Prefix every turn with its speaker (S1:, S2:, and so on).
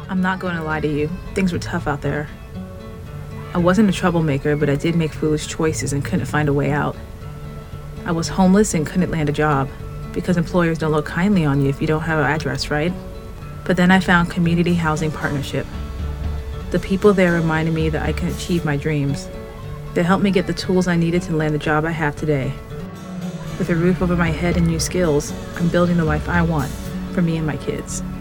S1: I'm not going to lie to you. Things were tough out there. I wasn't a troublemaker, but I did make foolish choices and couldn't find a way out. I was homeless and couldn't land a job because employers don't look kindly on you if you don't have an address, right? But then I found Community Housing Partnership. The people there reminded me that I can achieve my dreams. They helped me get the tools I needed to land the job I have today. With a roof over my head and new skills, I'm building the life I want for me and my kids.